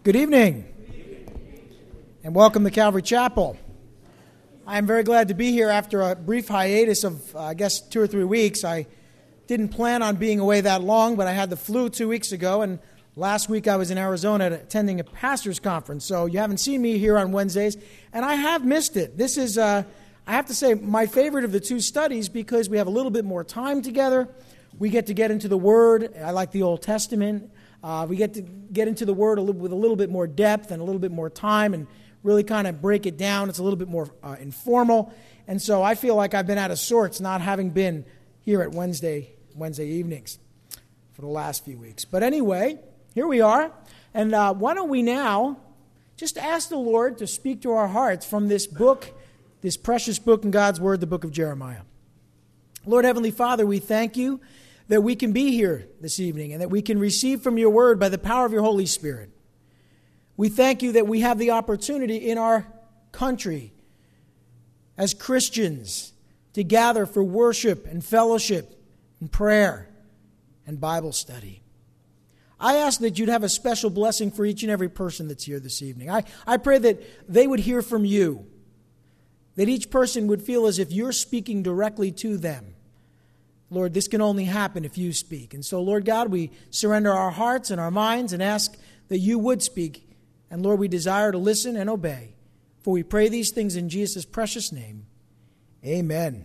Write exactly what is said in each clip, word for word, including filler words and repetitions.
Good evening, and welcome to Calvary Chapel. I am very glad to be here after a brief hiatus of, uh, I guess, two or three weeks. I didn't plan on being away that long, but I had the flu two weeks ago, and last week I was in Arizona attending a pastor's conference, so you haven't seen me here on Wednesdays, and I have missed it. This is, uh, I have to say, my favorite of the two studies because we have a little bit more time together. We get to get into the Word. I like the Old Testament. Uh, we get to get into the Word a little, with a little bit more depth and a little bit more time and really kind of break it down. It's a little bit more uh, informal. And so I feel like I've been out of sorts not having been here at Wednesday, Wednesday evenings for the last few weeks. But anyway, here we are. And uh, why don't we now just ask the Lord to speak to our hearts from this book, this precious book in God's Word, the book of Jeremiah. Lord Heavenly Father, we thank you that we can be here this evening and that we can receive from your word by the power of your Holy Spirit. We thank you that we have the opportunity in our country as Christians to gather for worship and fellowship and prayer and Bible study. I ask that you'd have a special blessing for each and every person that's here this evening. I, I pray that they would hear from you, that each person would feel as if you're speaking directly to them. Lord, this can only happen if you speak. And so, Lord God, we surrender our hearts and our minds and ask that you would speak. And Lord, we desire to listen and obey. For we pray these things in Jesus' precious name. Amen.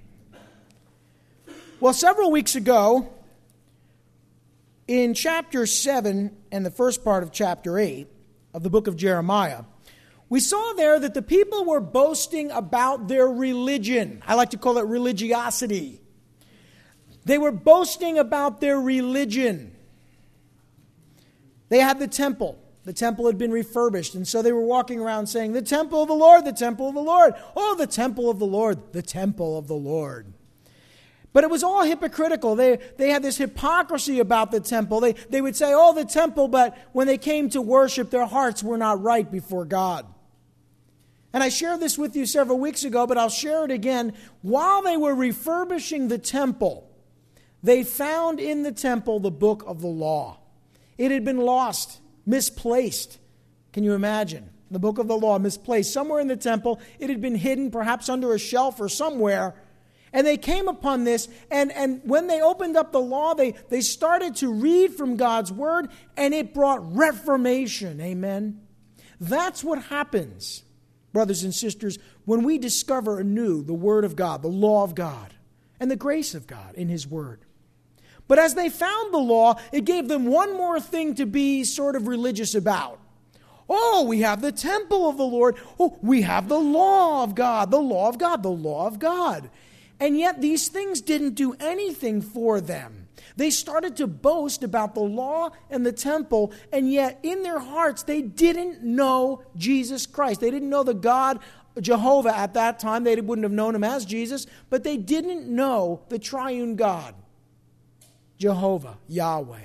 Well, several weeks ago, in chapter seven and the first part of chapter eight of the book of Jeremiah, we saw there that the people were boasting about their religion. I like to call it religiosity. They were boasting about their religion. They had the temple. The temple had been refurbished, and so they were walking around saying, the temple of the Lord, the temple of the Lord. Oh, the temple of the Lord, the temple of the Lord. But it was all hypocritical. They, they had this hypocrisy about the temple. They, they would say, oh, the temple, but when they came to worship, their hearts were not right before God. And I shared this with you several weeks ago, but I'll share it again. While they were refurbishing the temple, they found in the temple the book of the law. It had been lost, misplaced. Can you imagine? The book of the law misplaced. Somewhere in the temple, it had been hidden, perhaps under a shelf or somewhere. And they came upon this, and, and when they opened up the law, they, they started to read from God's word, and it brought reformation. Amen? That's what happens, brothers and sisters, when we discover anew the word of God, the law of God, and the grace of God in his word. But as they found the law, it gave them one more thing to be sort of religious about. Oh, we have the temple of the Lord. Oh, we have the law of God, the law of God, the law of God. And yet these things didn't do anything for them. They started to boast about the law and the temple, and yet in their hearts they didn't know Jesus Christ. They didn't know the God Jehovah at that time. They wouldn't have known him as Jesus, but they didn't know the triune God, Jehovah, Yahweh.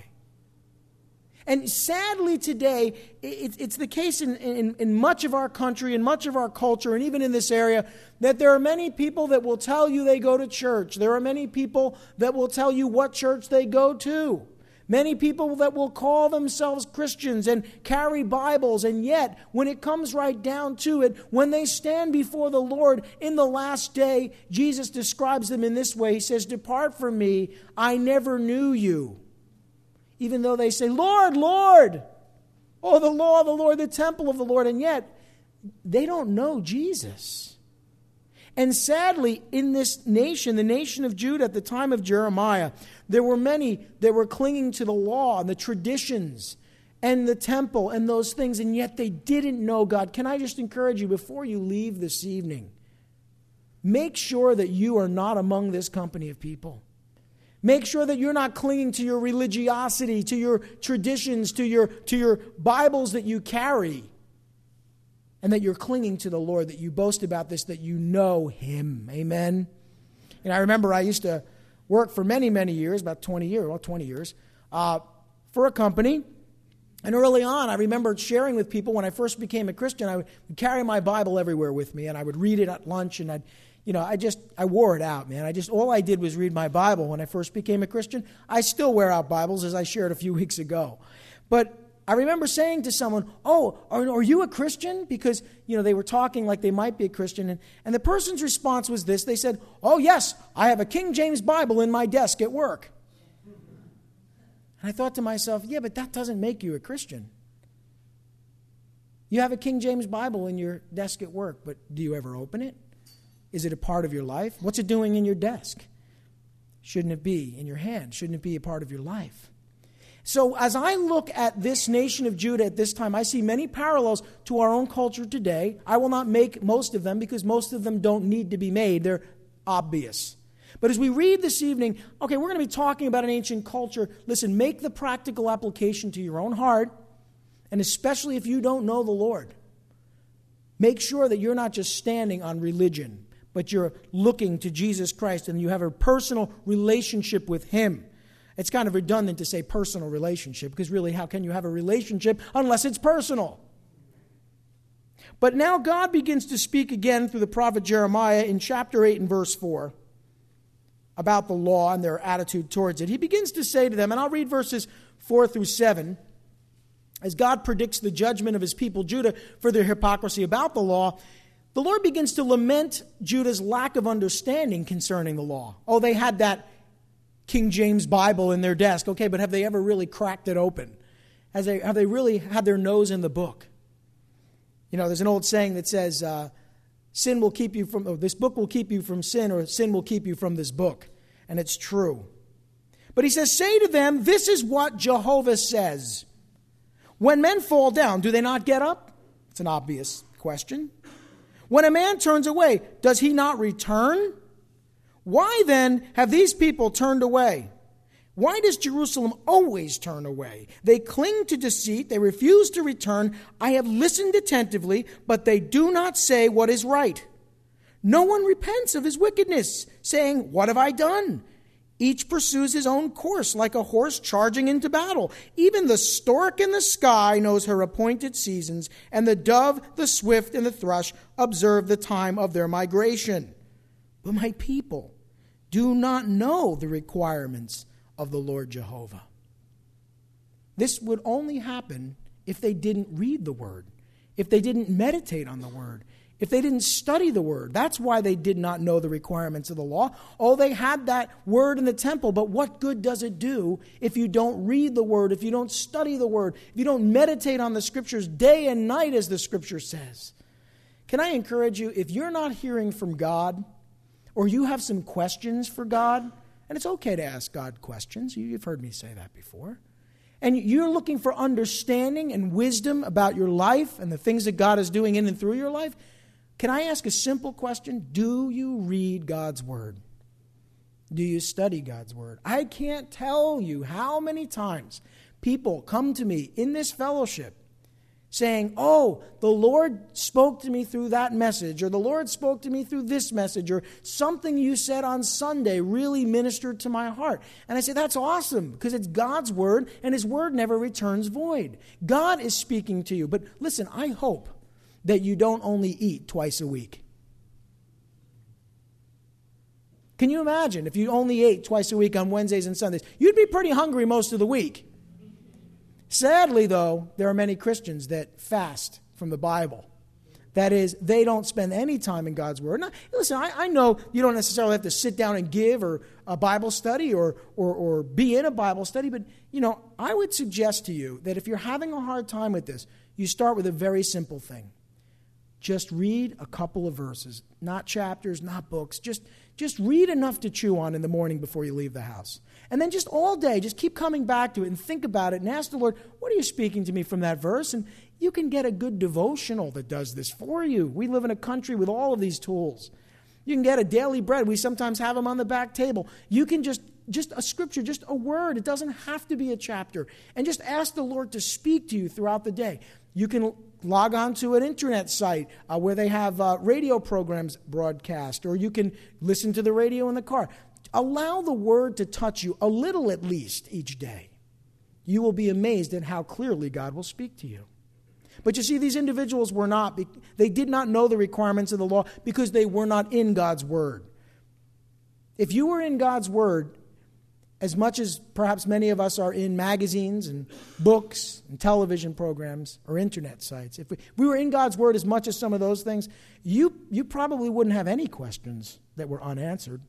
And sadly today, it's the case in, in, in much of our country, in much of our culture, and even in this area, that there are many people that will tell you they go to church. There are many people that will tell you what church they go to. Many people that will call themselves Christians and carry Bibles, and yet, when it comes right down to it, when they stand before the Lord in the last day, Jesus describes them in this way. He says, "Depart from me, I never knew you." Even though they say, "Lord, Lord," oh, the law of the Lord, the temple of the Lord, and yet they don't know Jesus. And sadly, in this nation, the nation of Judah at the time of Jeremiah, there were many that were clinging to the law and the traditions and the temple and those things, and yet they didn't know God. Can I just encourage you, before you leave this evening, make sure that you are not among this company of people. Make sure that you're not clinging to your religiosity, to your traditions, to your, to your Bibles that you carry, and that you're clinging to the Lord, that you boast about this, that you know him. Amen? And I remember I used to work for many, many years, about twenty years, well, twenty years, uh, for a company. And early on, I remember sharing with people when I first became a Christian, I would carry my Bible everywhere with me, and I would read it at lunch, and I'd, you know, I just, I wore it out, man. I just, all I did was read my Bible when I first became a Christian. I still wear out Bibles, as I shared a few weeks ago. But I remember saying to someone, oh, are, are you a Christian? Because, you know, they were talking like they might be a Christian. And, and the person's response was this. They said, oh, yes, I have a King James Bible in my desk at work. And I thought to myself, yeah, but that doesn't make you a Christian. You have a King James Bible in your desk at work, but do you ever open it? Is it a part of your life? What's it doing in your desk? Shouldn't it be in your hand? Shouldn't it be a part of your life? So as I look at this nation of Judah at this time, I see many parallels to our own culture today. I will not make most of them because most of them don't need to be made. They're obvious. But as we read this evening, okay, we're going to be talking about an ancient culture. Listen, make the practical application to your own heart, and especially if you don't know the Lord. Make sure that you're not just standing on religion, but you're looking to Jesus Christ and you have a personal relationship with Him. It's kind of redundant to say personal relationship, because really, how can you have a relationship unless it's personal? But now God begins to speak again through the prophet Jeremiah in chapter eight and verse four about the law and their attitude towards it. He begins to say to them, and I'll read verses four through seven, as God predicts the judgment of His people Judah for their hypocrisy about the law. The Lord begins to lament Judah's lack of understanding concerning the law. Oh, they had that King James Bible in their desk. Okay, but have they ever really cracked it open? Has they, have they really had their nose in the book? You know, there's an old saying that says, uh, sin will keep you from, oh, this book will keep you from sin, or sin will keep you from this book. And it's true. But He says, say to them, this is what Jehovah says. When men fall down, do they not get up? It's an obvious question. When a man turns away, does he not return? Why then have these people turned away? Why does Jerusalem always turn away? They cling to deceit. They refuse to return. I have listened attentively, but they do not say what is right. No one repents of his wickedness, saying, what have I done? Each pursues his own course like a horse charging into battle. Even the stork in the sky knows her appointed seasons, and the dove, the swift, and the thrush observe the time of their migration. But my people do not know the requirements of the Lord Jehovah. This would only happen if they didn't read the Word, if they didn't meditate on the Word, if they didn't study the Word. That's why they did not know the requirements of the law. Oh, they had that Word in the temple, but what good does it do if you don't read the Word, if you don't study the Word, if you don't meditate on the Scriptures day and night, as the Scripture says? Can I encourage you, if you're not hearing from God, or you have some questions for God, and it's okay to ask God questions. You've heard me say that before. And you're looking for understanding and wisdom about your life and the things that God is doing in and through your life. Can I ask a simple question? Do you read God's Word? Do you study God's Word? I can't tell you how many times people come to me in this fellowship saying, oh, the Lord spoke to me through that message, or the Lord spoke to me through this message, or something you said on Sunday really ministered to my heart. And I say, that's awesome, because it's God's Word, and His Word never returns void. God is speaking to you. But listen, I hope that you don't only eat twice a week. Can you imagine if you only ate twice a week on Wednesdays and Sundays? You'd be pretty hungry most of the week. Sadly, though, there are many Christians that fast from the Bible. That is, they don't spend any time in God's Word. Now, listen, I, I know you don't necessarily have to sit down and give or a Bible study or, or, or be in a Bible study, but, you know, I would suggest to you that if you're having a hard time with this, you start with a very simple thing. Just read a couple of verses, not chapters, not books. Just, just read enough to chew on in the morning before you leave the house. And then just all day, just keep coming back to it and think about it and ask the Lord, what are you speaking to me from that verse? And you can get a good devotional that does this for you. We live in a country with all of these tools. You can get a daily bread. We sometimes have them on the back table. You can just, just a scripture, just a word. It doesn't have to be a chapter. And just ask the Lord to speak to you throughout the day. You can log on to an internet site uh, where they have uh, radio programs broadcast, or you can listen to the radio in the car. Allow the Word to touch you a little at least each day. You will be amazed at how clearly God will speak to you. But you see, these individuals were not, they did not know the requirements of the law because they were not in God's Word. If you were in God's Word, as much as perhaps many of us are in magazines and books and television programs or internet sites, if we, we were in God's Word as much as some of those things, you, you probably wouldn't have any questions that were unanswered.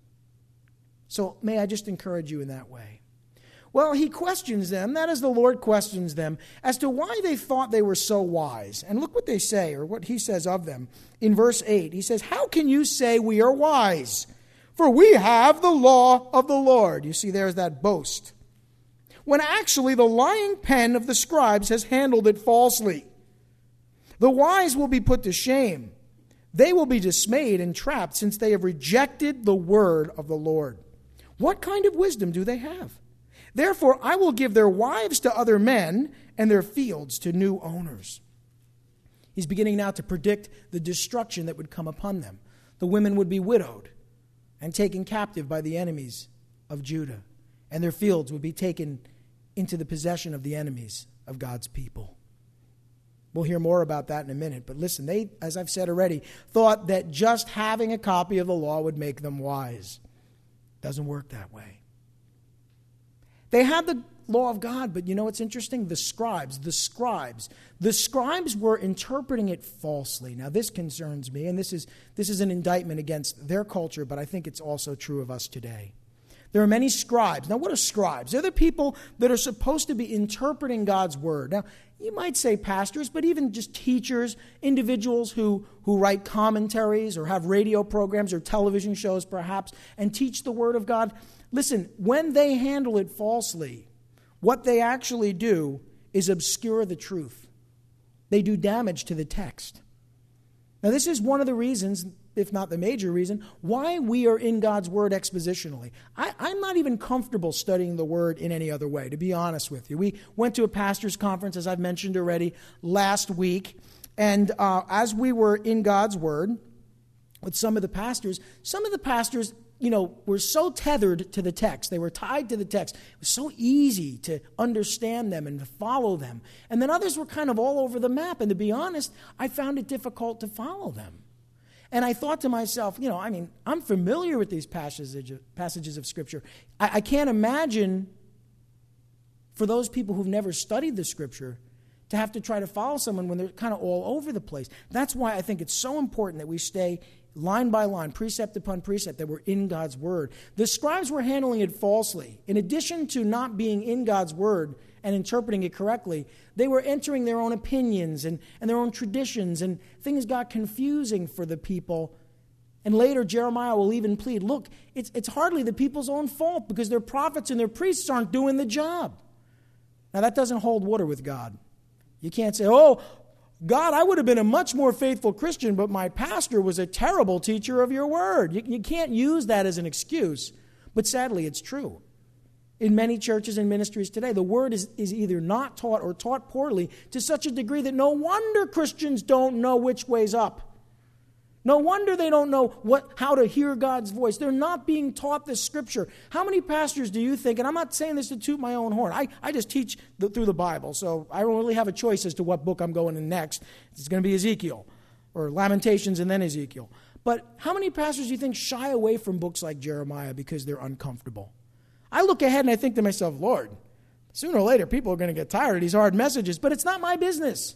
So may I just encourage you in that way. Well, he questions them, that is, the Lord questions them, as to why they thought they were so wise. And look what they say, or what he says of them. In verse eight, he says, "How can you say we are wise? For we have the law of the Lord." You see, there's that boast. When actually the lying pen of the scribes has handled it falsely. The wise will be put to shame. They will be dismayed and trapped, since they have rejected the word of the Lord. What kind of wisdom do they have? Therefore, I will give their wives to other men and their fields to new owners. He's beginning now to predict the destruction that would come upon them. The women would be widowed and taken captive by the enemies of Judah, and their fields would be taken into the possession of the enemies of God's people. We'll hear more about that in a minute, but listen, they, as I've said already, thought that just having a copy of the law would make them wise. Doesn't work that way. They had the law of God, but you know what's interesting? The scribes, the scribes, the scribes were interpreting it falsely. Now this concerns me, and this is this is an indictment against their culture, but I think it's also true of us today. There are many scribes. Now what are scribes? They're the people that are supposed to be interpreting God's word. Now you might say pastors, but even just teachers, individuals who, who write commentaries or have radio programs or television shows perhaps and teach the word of God. Listen, when they handle it falsely, what they actually do is obscure the truth. They do damage to the text. Now, this is one of the reasons, if not the major reason, why we are in God's Word expositionally. I, I'm not even comfortable studying the Word in any other way, to be honest with you. We went to a pastor's conference, as I've mentioned already, last week. And uh, as we were in God's Word with some of the pastors, some of the pastors, you know, were so tethered to the text. They were tied to the text. It was so easy to understand them and to follow them. And then others were kind of all over the map. And to be honest, I found it difficult to follow them. And I thought to myself, you know, I mean, I'm familiar with these passages, passages of Scripture. I, I can't imagine for those people who've never studied the Scripture to have to try to follow someone when they're kind of all over the place. That's why I think it's so important that we stay line by line, precept upon precept, that we're in God's Word. The scribes were handling it falsely. In addition to not being in God's Word and interpreting it correctly, they were entering their own opinions and, and their own traditions, and things got confusing for the people. And later, Jeremiah will even plead, look, it's, it's hardly the people's own fault because their prophets and their priests aren't doing the job. Now, that doesn't hold water with God. You can't say, oh, God, I would have been a much more faithful Christian, but my pastor was a terrible teacher of your word. You, you can't use that as an excuse. But sadly, it's true. In many churches and ministries today, the word is, is either not taught or taught poorly to such a degree that no wonder Christians don't know which way's up. No wonder they don't know what how to hear God's voice. They're not being taught the Scripture. How many pastors do you think, and I'm not saying this to toot my own horn, I, I just teach the, through the Bible, so I don't really have a choice as to what book I'm going in next. It's going to be Ezekiel, or Lamentations and then Ezekiel. But how many pastors do you think shy away from books like Jeremiah because they're uncomfortable? I look ahead and I think to myself, Lord, sooner or later people are going to get tired of these hard messages, but it's not my business.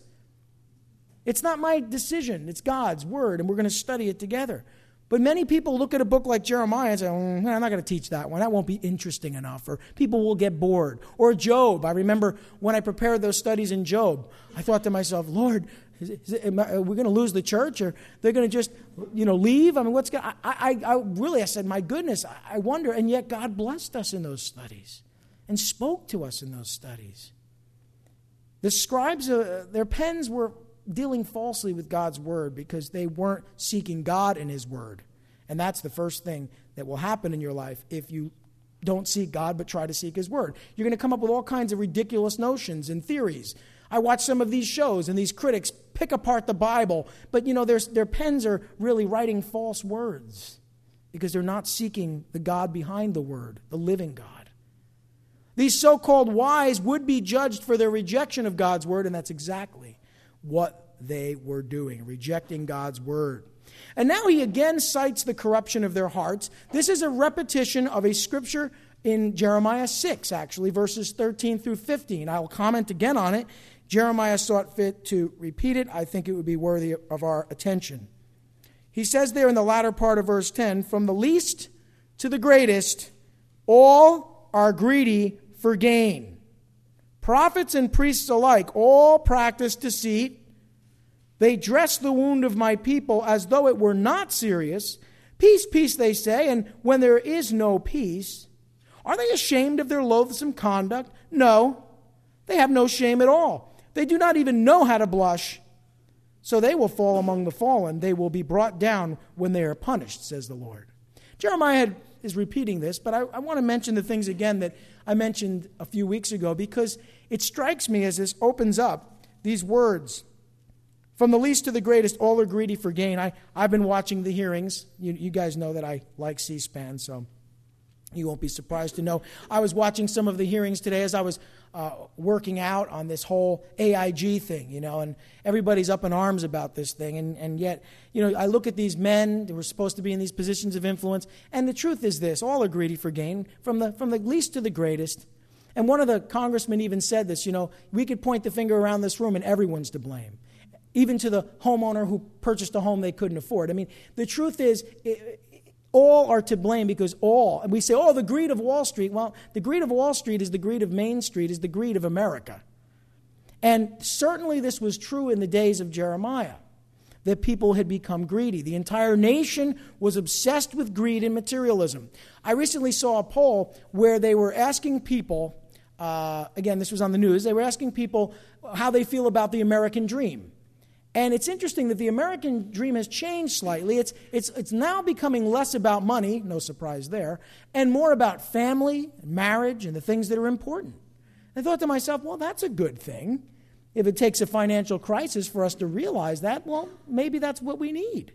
It's not my decision. It's God's word, and we're going to study it together. But many people look at a book like Jeremiah and say, mm, I'm not going to teach that one. That won't be interesting enough, or people will get bored. Or Job. I remember when I prepared those studies in Job, I thought to myself, Lord, is it, is it, am I, are we going to lose the church, or they're going to just, you know, leave? I mean, what's going I, I, I really, I said, my goodness, I, I wonder. And yet God blessed us in those studies and spoke to us in those studies. The scribes, uh, their pens were dealing falsely with God's word because they weren't seeking God in his word. And that's the first thing that will happen in your life if you don't seek God but try to seek his word. You're going to come up with all kinds of ridiculous notions and theories. I watch some of these shows, and these critics pick apart the Bible, but you know their, their pens are really writing false words because they're not seeking the God behind the word, the living God. These so-called wise would be judged for their rejection of God's word, and that's exactly what they were doing, rejecting God's word. And now he again cites the corruption of their hearts. This is a repetition of a scripture in Jeremiah six, actually, verses thirteen through fifteen. I will comment again on it. Jeremiah sought fit to repeat it. I think it would be worthy of our attention. He says there in the latter part of verse ten, from the least to the greatest, all are greedy for gain. Prophets and priests alike all practice deceit. They dress the wound of my people as though it were not serious. Peace, peace, they say, and when there is no peace, are they ashamed of their loathsome conduct? No, they have no shame at all. They do not even know how to blush. So they will fall among the fallen. They will be brought down when they are punished, says the Lord. Jeremiah had, is repeating this, but I, I want to mention the things again that I mentioned a few weeks ago, because it strikes me as this opens up these words. From the least to the greatest, all are greedy for gain. I, I've been watching the hearings. You, you guys know that I like C-SPAN, so you won't be surprised to know. I was watching some of the hearings today as I was uh, working out on this whole A I G thing, you know, and everybody's up in arms about this thing. And, and yet, you know, I look at these men that were supposed to be in these positions of influence, and the truth is this, all are greedy for gain, from the from the least to the greatest. And one of the congressmen even said this, you know, we could point the finger around this room and everyone's to blame, even to the homeowner who purchased a home they couldn't afford. I mean, the truth is, it, all are to blame because all, and we say, oh, the greed of Wall Street. Well, the greed of Wall Street is the greed of Main Street, is the greed of America. And certainly this was true in the days of Jeremiah, that people had become greedy. The entire nation was obsessed with greed and materialism. I recently saw a poll where they were asking people, uh, again, this was on the news, they were asking people how they feel about the American dream. And it's interesting that the American dream has changed slightly. It's, it's, it's now becoming less about money, no surprise there, and more about family, marriage, and the things that are important. I thought to myself, well, that's a good thing. If it takes a financial crisis for us to realize that, well, maybe that's what we need.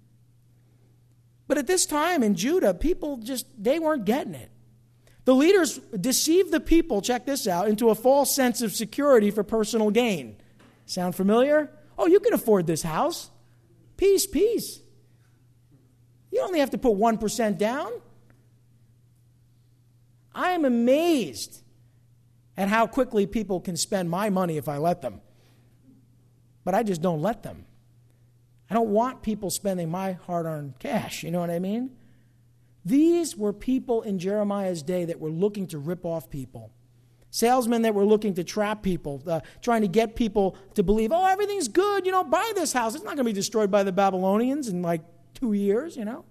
But at this time in Judah, people just, they weren't getting it. The leaders deceived the people, check this out, into a false sense of security for personal gain. Sound familiar? Oh, you can afford this house. Peace, peace. You only have to put one percent down. I am amazed at how quickly people can spend my money if I let them. But I just don't let them. I don't want people spending my hard-earned cash, you know what I mean? These were people in Jeremiah's day that were looking to rip off people. Salesmen that were looking to trap people, uh, trying to get people to believe, oh, everything's good, you know, buy this house. It's not going to be destroyed by the Babylonians in like two years, you know.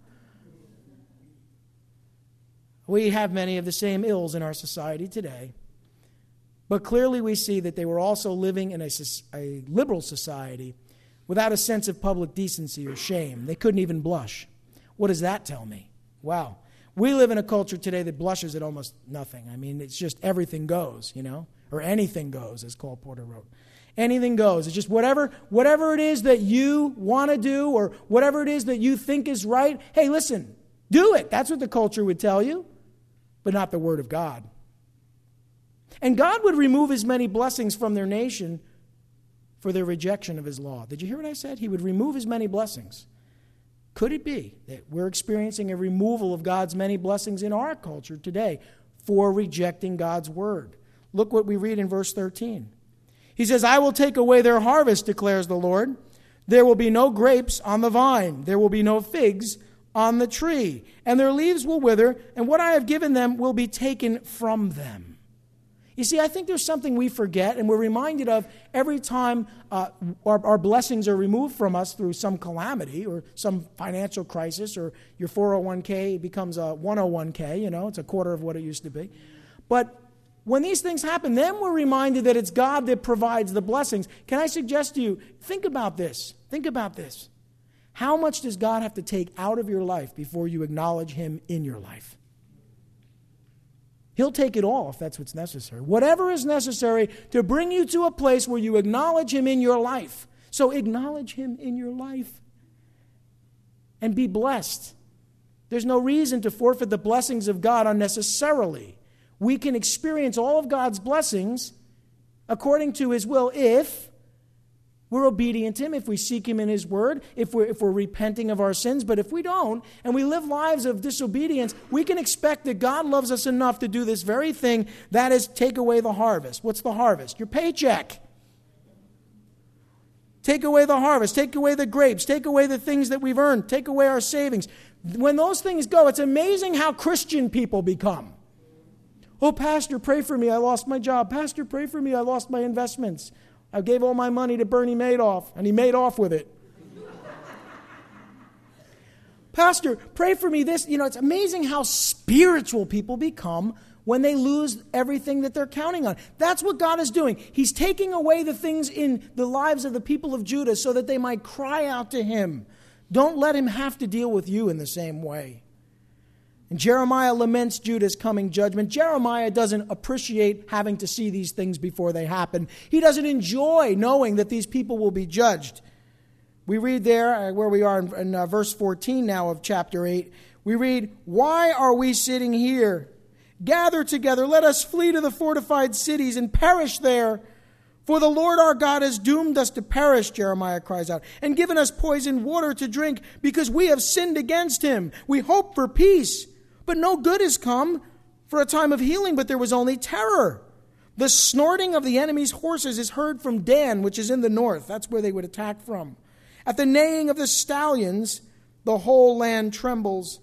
We have many of the same ills in our society today. But clearly we see that they were also living in a, a liberal society without a sense of public decency or shame. They couldn't even blush. What does that tell me? Wow. We live in a culture today that blushes at almost nothing. I mean, it's just everything goes, you know, or anything goes, as Cole Porter wrote. Anything goes. It's just whatever, whatever it is that you want to do or whatever it is that you think is right. Hey, listen, do it. That's what the culture would tell you, but not the Word of God. And God would remove as many blessings from their nation for their rejection of His law. Did you hear what I said? He would remove as many blessings. Could it be that we're experiencing a removal of God's many blessings in our culture today for rejecting God's word? Look what we read in verse thirteen. He says, I will take away their harvest, declares the Lord. There will be no grapes on the vine. There will be no figs on the tree. And their leaves will wither, and what I have given them will be taken from them. You see, I think there's something we forget and we're reminded of every time uh, our, our blessings are removed from us through some calamity or some financial crisis, or your four oh one k becomes a one oh one k, you know, it's a quarter of what it used to be. But when these things happen, then we're reminded that it's God that provides the blessings. Can I suggest to you, think about this. Think about this. How much does God have to take out of your life before you acknowledge Him in your life? He'll take it all if that's what's necessary. Whatever is necessary to bring you to a place where you acknowledge Him in your life. So acknowledge Him in your life and be blessed. There's no reason to forfeit the blessings of God unnecessarily. We can experience all of God's blessings according to His will if We're obedient to him if we seek him in his word, if we're, if we're repenting of our sins. But if we don't, and we live lives of disobedience, we can expect that God loves us enough to do this very thing, that is, take away the harvest. What's the harvest? Your paycheck. Take away the harvest. Take away the grapes. Take away the things that we've earned. Take away our savings. When those things go, it's amazing how Christian people become. Oh, Pastor, pray for me. I lost my job. Pastor, pray for me. I lost my investments. I gave all my money to Bernie Madoff, and he made off with it. Pastor, pray for me this. You know, it's amazing how spiritual people become when they lose everything that they're counting on. That's what God is doing. He's taking away the things in the lives of the people of Judah so that they might cry out to him. Don't let him have to deal with you in the same way. And Jeremiah laments Judah's coming judgment. Jeremiah doesn't appreciate having to see these things before they happen. He doesn't enjoy knowing that these people will be judged. We read there, where we are in, in uh, verse fourteen now of chapter eight, we read, "Why are we sitting here? Gather together, let us flee to the fortified cities and perish there. For the Lord our God has doomed us to perish," Jeremiah cries out, "and given us poisoned water to drink because we have sinned against him. We hope for peace, but no good has come, for a time of healing, but there was only terror. The snorting of the enemy's horses is heard from Dan, which is in the north." That's where they would attack from. "At the neighing of the stallions, the whole land trembles.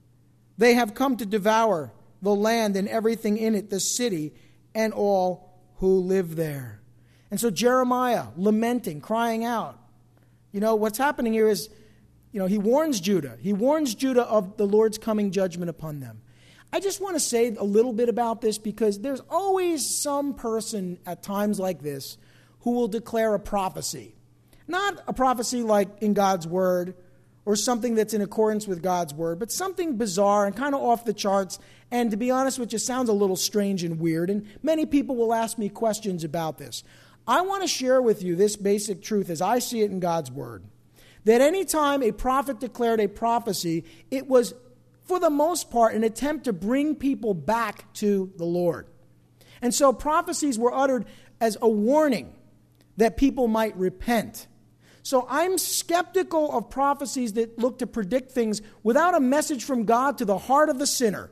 They have come to devour the land and everything in it, the city and all who live there." And so Jeremiah, lamenting, crying out. You know, what's happening here is, you know, he warns Judah. He warns Judah of the Lord's coming judgment upon them. I just want to say a little bit about this because there's always some person at times like this who will declare a prophecy. Not a prophecy like in God's word or something that's in accordance with God's word, but something bizarre and kind of off the charts. And to be honest with you, sounds a little strange and weird. And many people will ask me questions about this. I want to share with you this basic truth as I see it in God's word. That any time a prophet declared a prophecy, it was, for the most part, an attempt to bring people back to the Lord. And so prophecies were uttered as a warning that people might repent. So I'm skeptical of prophecies that look to predict things without a message from God to the heart of the sinner.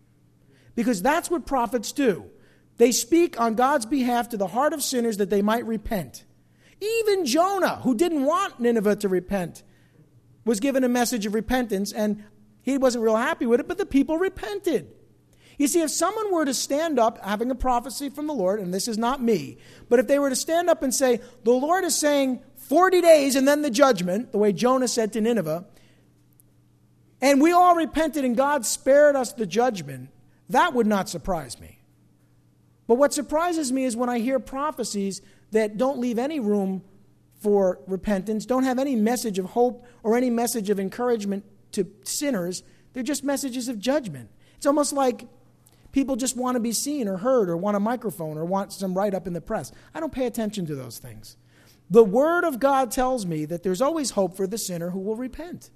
Because that's what prophets do. They speak on God's behalf to the heart of sinners that they might repent. Even Jonah, who didn't want Nineveh to repent, was given a message of repentance, and he wasn't real happy with it, but the people repented. You see, if someone were to stand up, having a prophecy from the Lord, and this is not me, but if they were to stand up and say, the Lord is saying forty days and then the judgment, the way Jonah said to Nineveh, and we all repented and God spared us the judgment, that would not surprise me. But what surprises me is when I hear prophecies that don't leave any room for repentance, don't have any message of hope or any message of encouragement to sinners. They're just messages of judgment. It's almost like people just want to be seen or heard or want a microphone or want some write-up in the press. I don't pay attention to those things. The Word of God tells me that there's always hope for the sinner who will repent.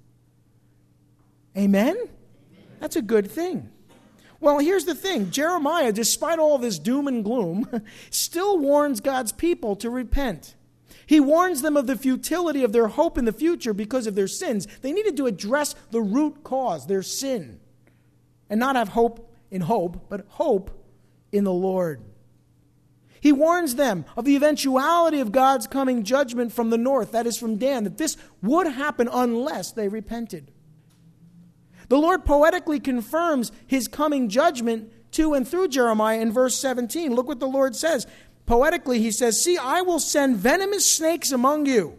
Amen? That's a good thing. Well, here's the thing. Jeremiah, despite all this doom and gloom, still warns God's people to repent. He warns them of the futility of their hope in the future because of their sins. They needed to address the root cause, their sin, and not have hope in hope, but hope in the Lord. He warns them of the eventuality of God's coming judgment from the north, that is from Dan, that this would happen unless they repented. The Lord poetically confirms his coming judgment to and through Jeremiah in verse seventeen. Look what the Lord says. Poetically, he says, "See, I will send venomous snakes among you,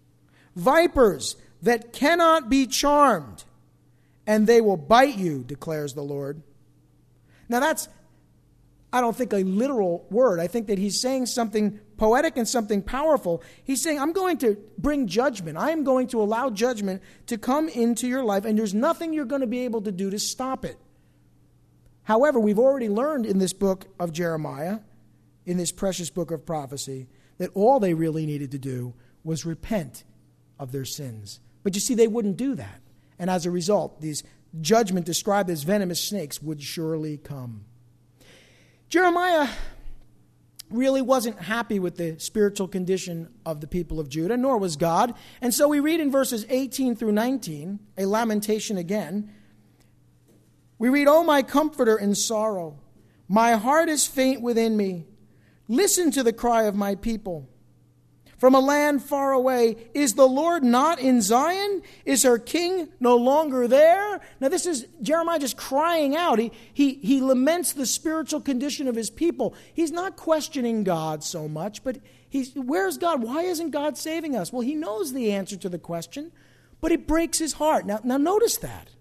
vipers that cannot be charmed, and they will bite you, declares the Lord." Now that's, I don't think, a literal word. I think that he's saying something poetic and something powerful. He's saying, I'm going to bring judgment. I am going to allow judgment to come into your life, and there's nothing you're going to be able to do to stop it. However, we've already learned in this book of Jeremiah, in this precious book of prophecy, that all they really needed to do was repent of their sins. But you see, they wouldn't do that. And as a result, these judgment described as venomous snakes would surely come. Jeremiah really wasn't happy with the spiritual condition of the people of Judah, nor was God. And so we read in verses eighteen through nineteen, a lamentation again. We read, "O my comforter in sorrow, my heart is faint within me. Listen to the cry of my people. From a land far away, is the Lord not in Zion? Is her king no longer there?" Now this is Jeremiah just crying out. He, he, he laments the spiritual condition of his people. He's not questioning God so much, but he's, where's God? Why isn't God saving us? Well, he knows the answer to the question, but it breaks his heart. Now, now notice that.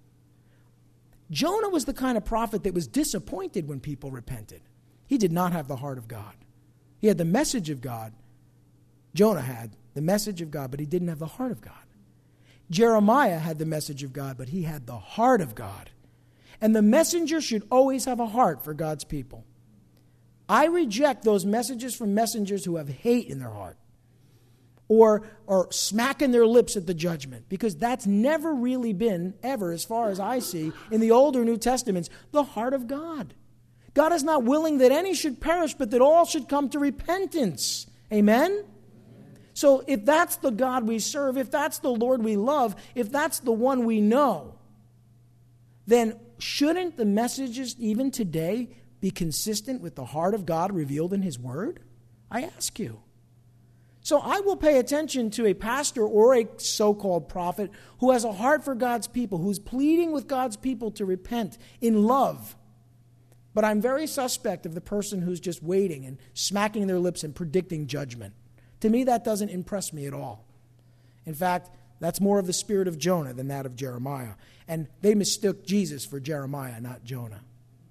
Jonah was the kind of prophet that was disappointed when people repented. He did not have the heart of God. He had the message of God. Jonah had the message of God, but he didn't have the heart of God. Jeremiah had the message of God, but he had the heart of God. And the messenger should always have a heart for God's people. I reject those messages from messengers who have hate in their heart or, or smacking their lips at the judgment, because that's never really been, ever, as far as I see, in the Old or New Testaments, the heart of God. God is not willing that any should perish, but that all should come to repentance. Amen? So if that's the God we serve, if that's the Lord we love, if that's the one we know, then shouldn't the messages even today be consistent with the heart of God revealed in His Word? I ask you. So I will pay attention to a pastor or a so-called prophet who has a heart for God's people, who's pleading with God's people to repent in love. But I'm very suspect of the person who's just waiting and smacking their lips and predicting judgment. To me, that doesn't impress me at all. In fact, that's more of the spirit of Jonah than that of Jeremiah. And they mistook Jesus for Jeremiah, not Jonah.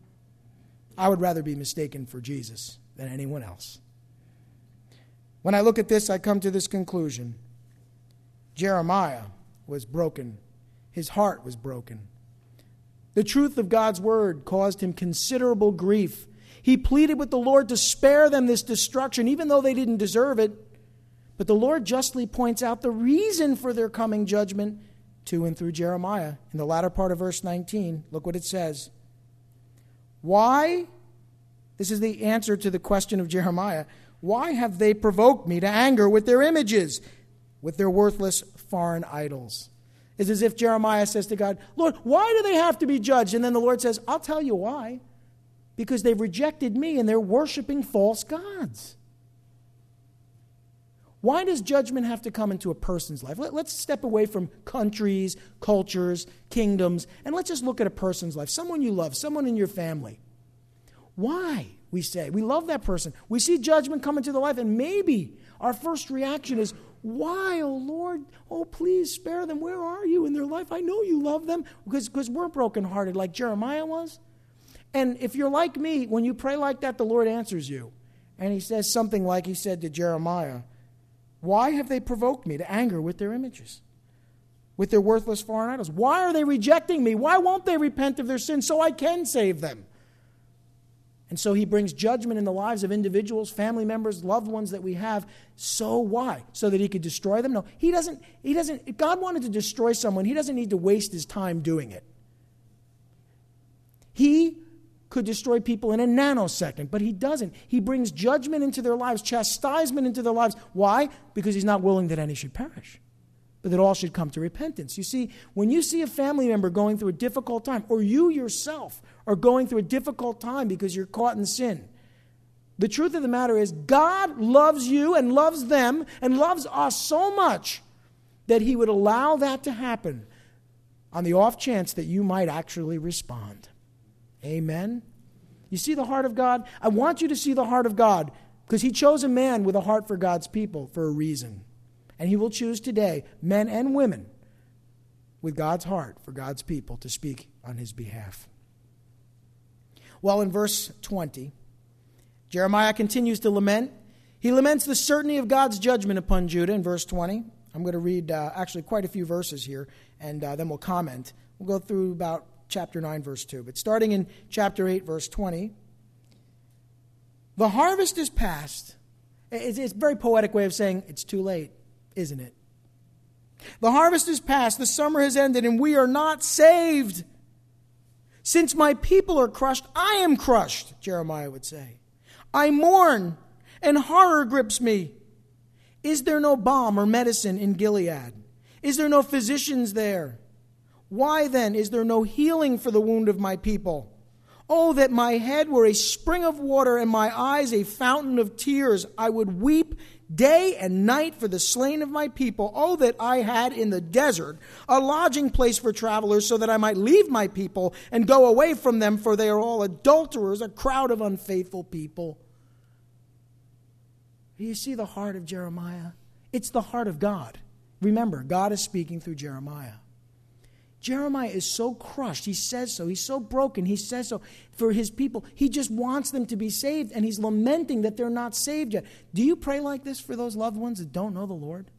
I would rather be mistaken for Jesus than anyone else. When I look at this, I come to this conclusion. Jeremiah was broken. His heart was broken. The truth of God's word caused him considerable grief. He pleaded with the Lord to spare them this destruction, even though they didn't deserve it. But the Lord justly points out the reason for their coming judgment to and through Jeremiah. In the latter part of verse nineteen, look what it says. Why? This is the answer to the question of Jeremiah. Why have they provoked me to anger with their images, with their worthless foreign idols? It's as if Jeremiah says to God, Lord, why do they have to be judged? And then the Lord says, I'll tell you why. Because they've rejected me and they're worshiping false gods. Why does judgment have to come into a person's life? Let, let's step away from countries, cultures, kingdoms, and let's just look at a person's life. Someone you love, someone in your family. Why, we say? We love that person. We see judgment come into their life, and maybe our first reaction is, why, oh Lord? Oh, please spare them. Where are you in their life? I know you love them, because, because we're brokenhearted like Jeremiah was. And if you're like me, when you pray like that, the Lord answers you. And he says something like he said to Jeremiah, why have they provoked me to anger with their images, with their worthless foreign idols? Why are they rejecting me? Why won't they repent of their sins so I can save them? And so he brings judgment in the lives of individuals, family members, loved ones that we have. So why? So that he could destroy them? No, he doesn't. He doesn't. If God wanted to destroy someone, he doesn't need to waste his time doing it. He could destroy people in a nanosecond, but he doesn't. He brings judgment into their lives, chastisement into their lives. Why? Because he's not willing that any should perish, but that all should come to repentance. You see, when you see a family member going through a difficult time, or you yourself are going through a difficult time because you're caught in sin, the truth of the matter is God loves you and loves them and loves us so much that he would allow that to happen on the off chance that you might actually respond. Amen? You see the heart of God? I want you to see the heart of God, because he chose a man with a heart for God's people for a reason. And he will choose today men and women with God's heart for God's people to speak on his behalf. Well, in verse twenty, Jeremiah continues to lament. He laments the certainty of God's judgment upon Judah in verse twenty. I'm going to read uh, actually quite a few verses here, and uh, then we'll comment. We'll go through about chapter nine, verse two. But starting in chapter eight, verse twenty, the harvest is past. It's, it's a very poetic way of saying it's too late, isn't it? The harvest is past, the summer has ended, and we are not saved. Since my people are crushed, I am crushed, Jeremiah would say. I mourn, and horror grips me. Is there no balm or medicine in Gilead? Is there no physicians there? Why then is there no healing for the wound of my people? Oh, that my head were a spring of water and my eyes a fountain of tears. I would weep day and night for the slain of my people. Oh, that I had in the desert a lodging place for travelers, so that I might leave my people and go away from them, for they are all adulterers, a crowd of unfaithful people. You see the heart of Jeremiah? It's the heart of God. Remember, God is speaking through Jeremiah. Jeremiah is so crushed. He says so. He's so broken. He says so for his people. He just wants them to be saved, and he's lamenting that they're not saved yet. Do you pray like this for those loved ones that don't know the Lord?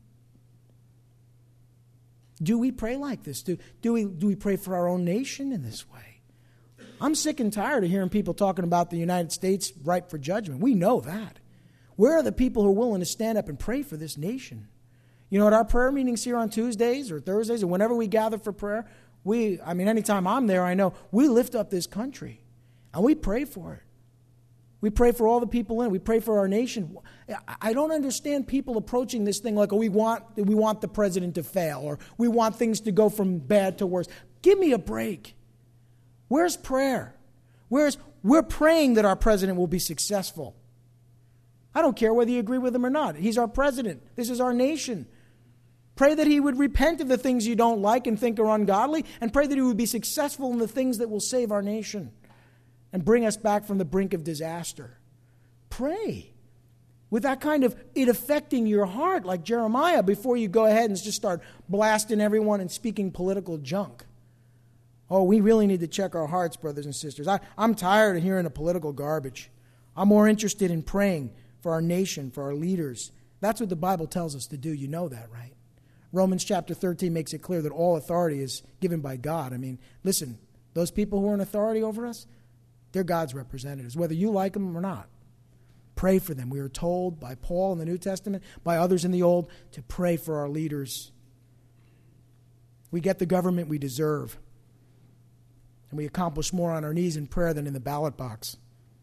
Do we pray like this? Do, do, we, do we pray for our own nation in this way? I'm sick and tired of hearing people talking about the United States ripe for judgment. We know that. Where are the people who are willing to stand up and pray for this nation? You know, at our prayer meetings here on Tuesdays or Thursdays or whenever we gather for prayer, we, I mean, anytime I'm there, I know we lift up this country and we pray for it. We pray for all the people in it. We pray for our nation. I don't understand people approaching this thing like, oh, we want, we want the president to fail, or we want things to go from bad to worse. Give me a break. Where's prayer? Where's, we're praying that our president will be successful. I don't care whether you agree with him or not. He's our president. This is our nation. Pray that he would repent of the things you don't like and think are ungodly, and pray that he would be successful in the things that will save our nation and bring us back from the brink of disaster. Pray with that kind of it affecting your heart, like Jeremiah, before you go ahead and just start blasting everyone and speaking political junk. Oh, we really need to check our hearts, brothers and sisters. I, I'm tired of hearing the political garbage. I'm more interested in praying for our nation, for our leaders. That's what the Bible tells us to do. You know that, right? Romans chapter thirteen makes it clear that all authority is given by God. I mean, listen, those people who are in authority over us, they're God's representatives, whether you like them or not. Pray for them. We are told by Paul in the New Testament, by others in the Old, to pray for our leaders. We get the government we deserve, and we accomplish more on our knees in prayer than in the ballot box.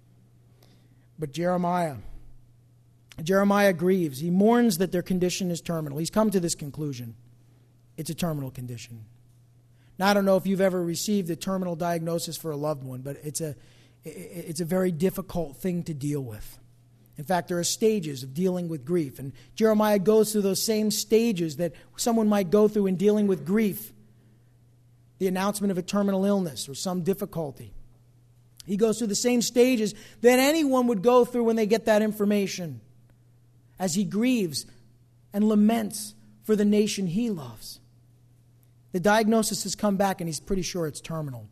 But Jeremiah, Jeremiah grieves. He mourns that their condition is terminal. He's come to this conclusion. It's a terminal condition. Now, I don't know if you've ever received a terminal diagnosis for a loved one, but it's a, it's a very difficult thing to deal with. In fact, there are stages of dealing with grief, and Jeremiah goes through those same stages that someone might go through in dealing with grief. The announcement of a terminal illness or some difficulty. He goes through the same stages that anyone would go through when they get that information, as he grieves and laments for the nation he loves. The diagnosis has come back, and he's pretty sure it's terminal.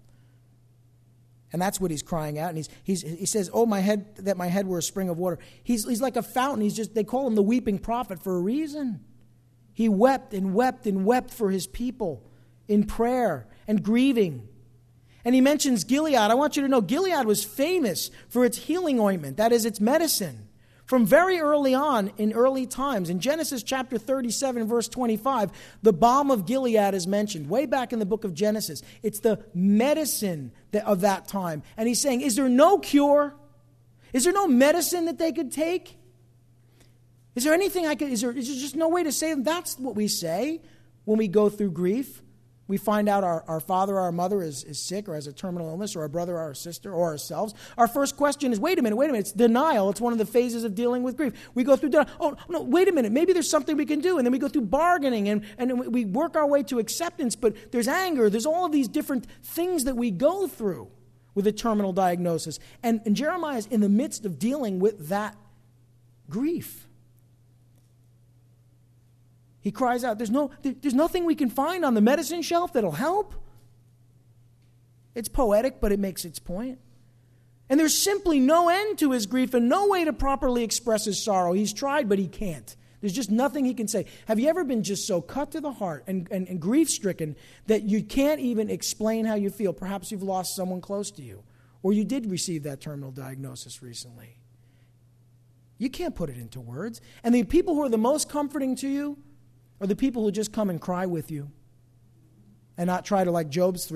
And that's what he's crying out. And he's, he's, he says, oh, my head, that my head were a spring of water. He's, he's like a fountain. He's just, they call him the weeping prophet for a reason. He wept and wept and wept for his people in prayer and grieving. And he mentions Gilead. I want you to know Gilead was famous for its healing ointment, that is, its medicine. From very early on, in early times, in Genesis chapter thirty-seven, verse twenty-five, the balm of Gilead is mentioned. Way back in the book of Genesis. It's the medicine of that time. And he's saying, is there no cure? Is there no medicine that they could take? Is there anything I could, is there, is there just no way to save them? That's what we say when we go through grief. We find out our, our father or our mother is, is sick or has a terminal illness, or our brother or our sister or ourselves. Our first question is, wait a minute, wait a minute. It's denial. It's one of the phases of dealing with grief. We go through denial. Oh, no, wait a minute. Maybe there's something we can do. And then we go through bargaining, and, and we work our way to acceptance. But there's anger. There's all of these different things that we go through with a terminal diagnosis. And, and Jeremiah is in the midst of dealing with that grief. He cries out, there's no, there's nothing we can find on the medicine shelf that'll help. It's poetic, but it makes its point. And there's simply no end to his grief and no way to properly express his sorrow. He's tried, but he can't. There's just nothing he can say. Have you ever been just so cut to the heart and, and, and grief-stricken that you can't even explain how you feel? Perhaps you've lost someone close to you, or you did receive that terminal diagnosis recently. You can't put it into words. And the people who are the most comforting to you are the people who just come and cry with you and not try to, like Job's three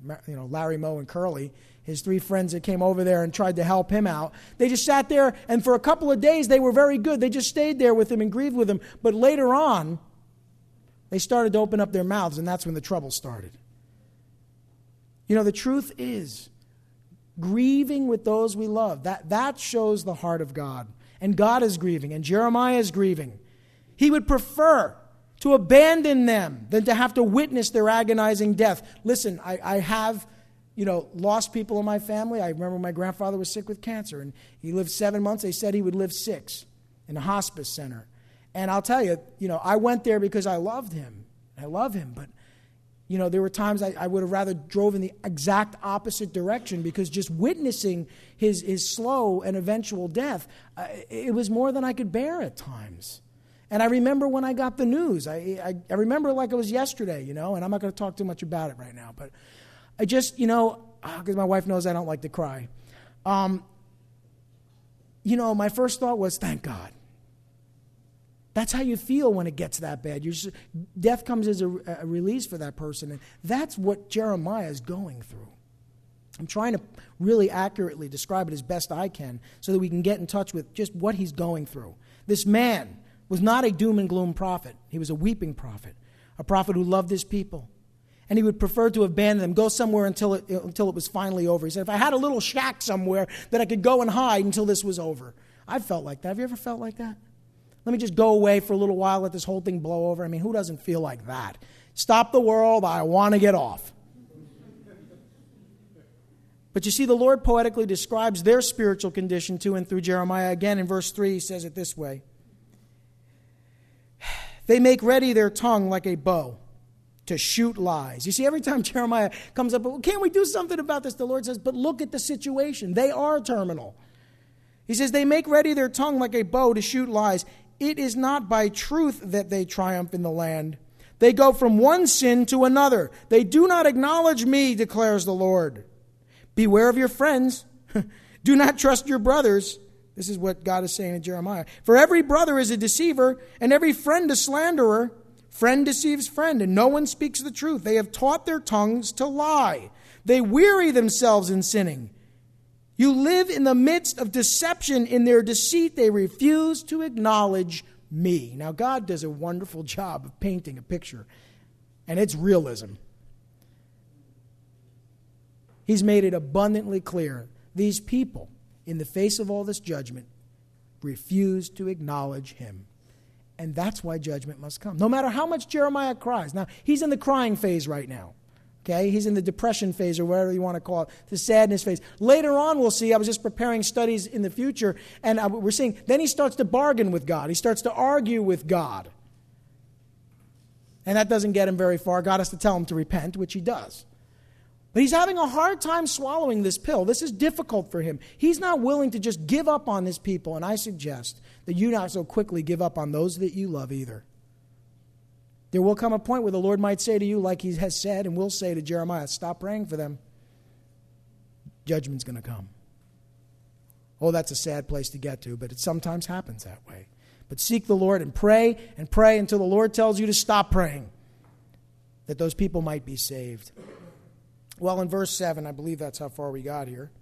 you know, Larry, Moe, and Curly, his three friends that came over there and tried to help him out. They just sat there, and for a couple of days, they were very good. They just stayed there with him and grieved with him. But later on, they started to open up their mouths, and that's when the trouble started. You know, the truth is, grieving with those we love, that, that shows the heart of God. And God is grieving, and Jeremiah is grieving. He would prefer to abandon them than to have to witness their agonizing death. Listen, I, I have, you know, lost people in my family. I remember my grandfather was sick with cancer, and he lived seven months. They said he would live six in a hospice center. And I'll tell you, you know, I went there because I loved him. I love him, but, you know, there were times I, I would have rather drove in the exact opposite direction because just witnessing his, his slow and eventual death, uh, it was more than I could bear at times. And I remember when I got the news. I, I, I remember it like it was yesterday, you know, and I'm not going to talk too much about it right now. But I just, you know, because my wife knows I don't like to cry. Um, you know, my first thought was, thank God. That's how you feel when it gets that bad. You're just, death comes as a, a release for that person. And that's what Jeremiah is going through. I'm trying to really accurately describe it as best I can so that we can get in touch with just what he's going through. This man was not a doom and gloom prophet. He was a weeping prophet, a prophet who loved his people. And he would prefer to abandon them, go somewhere until it, until it was finally over. He said, if I had a little shack somewhere that I could go and hide until this was over. I felt like that. Have you ever felt like that? Let me just go away for a little while, let this whole thing blow over. I mean, who doesn't feel like that? Stop the world, I want to get off. But you see, the Lord poetically describes their spiritual condition to and through Jeremiah. Again, in verse three, he says it this way. They make ready their tongue like a bow to shoot lies. You see, every time Jeremiah comes up, well, can't we do something about this? The Lord says, but look at the situation. They are terminal. He says, they make ready their tongue like a bow to shoot lies. It is not by truth that they triumph in the land. They go from one sin to another. They do not acknowledge me, declares the Lord. Beware of your friends. Do not trust your brothers. This is what God is saying to Jeremiah. For every brother is a deceiver, and every friend a slanderer. Friend deceives friend, and no one speaks the truth. They have taught their tongues to lie. They weary themselves in sinning. You live in the midst of deception. In their deceit, they refuse to acknowledge me. Now, God does a wonderful job of painting a picture, and it's realism. He's made it abundantly clear. These people, in the face of all this judgment, refuse to acknowledge him. And that's why judgment must come. No matter how much Jeremiah cries. Now, he's in the crying phase right now. Okay, he's in the depression phase or whatever you want to call it, the sadness phase. Later on, we'll see, I was just preparing studies in the future, and we're seeing, then he starts to bargain with God. He starts to argue with God. And that doesn't get him very far. God has to tell him to repent, which he does. But he's having a hard time swallowing this pill. This is difficult for him. He's not willing to just give up on his people, and I suggest that you not so quickly give up on those that you love either. There will come a point where the Lord might say to you, like he has said, and will say to Jeremiah, stop praying for them. Judgment's going to come. Oh, that's a sad place to get to, but it sometimes happens that way. But seek the Lord and pray and pray until the Lord tells you to stop praying, that those people might be saved. Well, in verse seven, I believe that's how far we got here.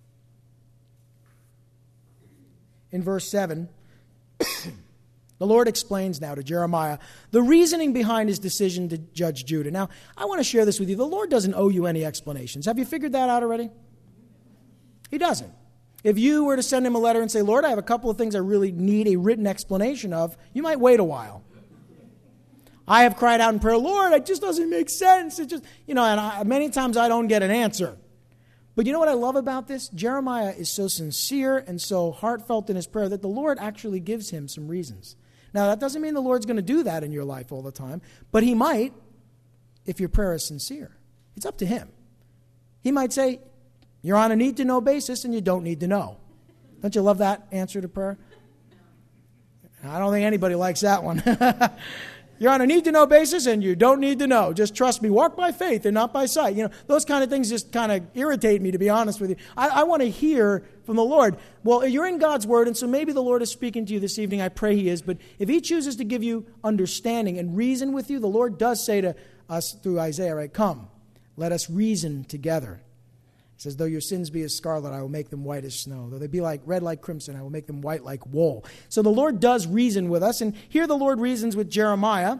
In verse seven, the Lord explains now to Jeremiah the reasoning behind his decision to judge Judah. Now, I want to share this with you. The Lord doesn't owe you any explanations. Have you figured that out already? He doesn't. If you were to send him a letter and say, Lord, I have a couple of things I really need a written explanation of, you might wait a while. I have cried out in prayer, Lord, it just doesn't make sense. It just, you know, and I, many times I don't get an answer. But you know what I love about this? Jeremiah is so sincere and so heartfelt in his prayer that the Lord actually gives him some reasons. Now, that doesn't mean the Lord's going to do that in your life all the time, but he might if your prayer is sincere. It's up to him. He might say, you're on a need-to-know basis and you don't need to know. Don't you love that answer to prayer? I don't think anybody likes that one. You're on a need-to-know basis and you don't need to know. Just trust me. Walk by faith and not by sight. You know, those kind of things just kind of irritate me, to be honest with you. I, I want to hear from the Lord. Well, you're in God's word, and so maybe the Lord is speaking to you this evening. I pray he is. But if he chooses to give you understanding and reason with you, the Lord does say to us through Isaiah, right, come, let us reason together. It says, though your sins be as scarlet, I will make them white as snow. Though they be like red like crimson, I will make them white like wool. So the Lord does reason with us. And here the Lord reasons with Jeremiah.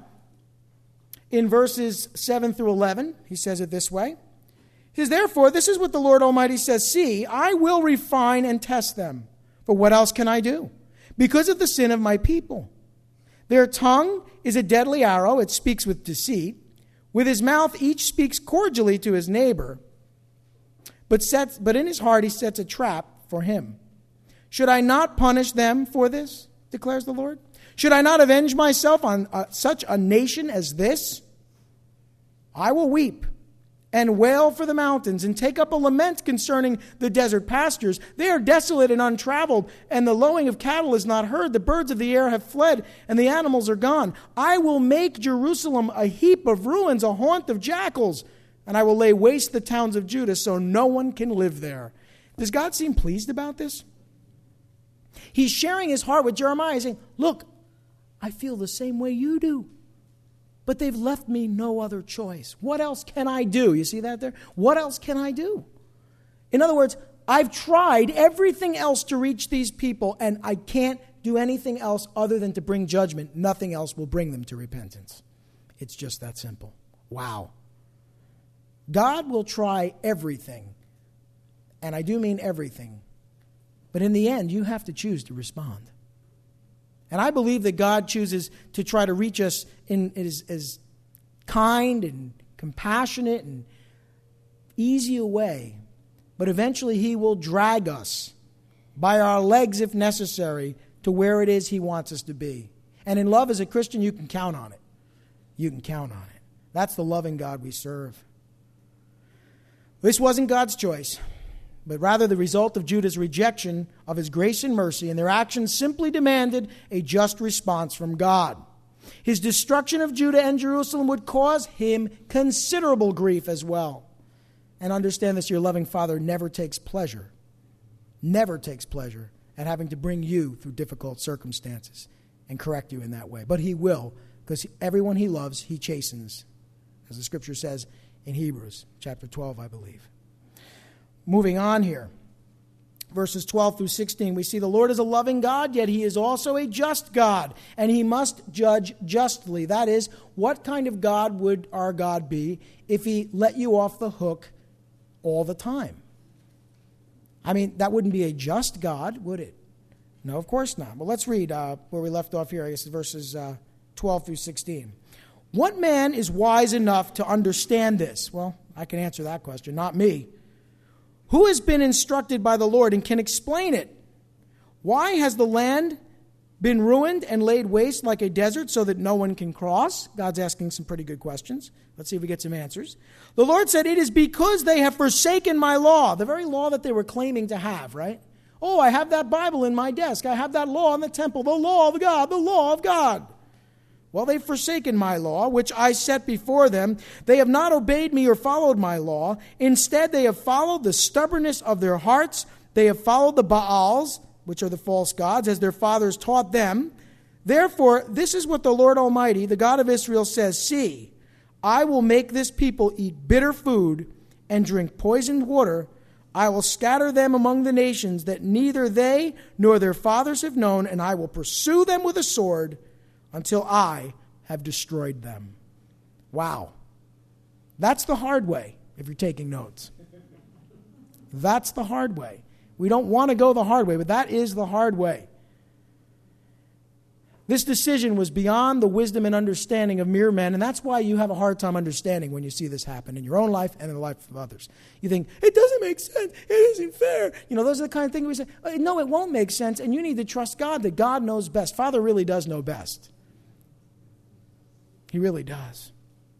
In verses seven through eleven, he says it this way. He says, therefore, this is what the Lord Almighty says. See, I will refine and test them. For what else can I do? Because of the sin of my people. Their tongue is a deadly arrow. It speaks with deceit. With his mouth, each speaks cordially to his neighbor. But sets, but in his heart he sets a trap for him. Should I not punish them for this, declares the Lord? Should I not avenge myself on uh, such a nation as this? I will weep and wail for the mountains and take up a lament concerning the desert pastures. They are desolate and untraveled, and the lowing of cattle is not heard. The birds of the air have fled, and the animals are gone. I will make Jerusalem a heap of ruins, a haunt of jackals. And I will lay waste the towns of Judah so no one can live there. Does God seem pleased about this? He's sharing his heart with Jeremiah. He's saying, look, I feel the same way you do. But they've left me no other choice. What else can I do? You see that there? What else can I do? In other words, I've tried everything else to reach these people, and I can't do anything else other than to bring judgment. Nothing else will bring them to repentance. It's just that simple. Wow. God will try everything, and I do mean everything, but in the end, you have to choose to respond. And I believe that God chooses to try to reach us in as, as kind and compassionate and easy a way, but eventually he will drag us by our legs, if necessary, to where it is he wants us to be. And in love, as a Christian, you can count on it. You can count on it. That's the loving God we serve. This wasn't God's choice, but rather the result of Judah's rejection of his grace and mercy, and their actions simply demanded a just response from God. His destruction of Judah and Jerusalem would cause him considerable grief as well. And understand this, your loving Father never takes pleasure, never takes pleasure at having to bring you through difficult circumstances and correct you in that way. But he will, because everyone he loves, he chastens, as the scripture says in Hebrews chapter twelve, I believe. Moving on here, verses twelve through sixteen, we see the Lord is a loving God, yet he is also a just God, and he must judge justly. That is, what kind of God would our God be if he let you off the hook all the time? I mean, that wouldn't be a just God, would it? No, of course not. Well, let's read uh, where we left off here, I guess, verses uh, twelve through sixteen. What man is wise enough to understand this? Well, I can answer that question, not me. Who has been instructed by the Lord and can explain it? Why has the land been ruined and laid waste like a desert so that no one can cross? God's asking some pretty good questions. Let's see if we get some answers. The Lord said, it is because they have forsaken my law, the very law that they were claiming to have, right? Oh, I have that Bible in my desk. I have that law in the temple, the law of God, the law of God. Well, they've forsaken my law, which I set before them. They have not obeyed me or followed my law. Instead, they have followed the stubbornness of their hearts. They have followed the Baals, which are the false gods, as their fathers taught them. Therefore, this is what the Lord Almighty, the God of Israel, says, see, I will make this people eat bitter food and drink poisoned water. I will scatter them among the nations that neither they nor their fathers have known, and I will pursue them with a sword until I have destroyed them. Wow. That's the hard way, if you're taking notes. That's the hard way. We don't want to go the hard way, but that is the hard way. This decision was beyond the wisdom and understanding of mere men, and that's why you have a hard time understanding when you see this happen in your own life and in the life of others. You think, it doesn't make sense, it isn't fair. You know, those are the kind of things we say, no, it won't make sense, and you need to trust God that God knows best. Father really does know best. He really does.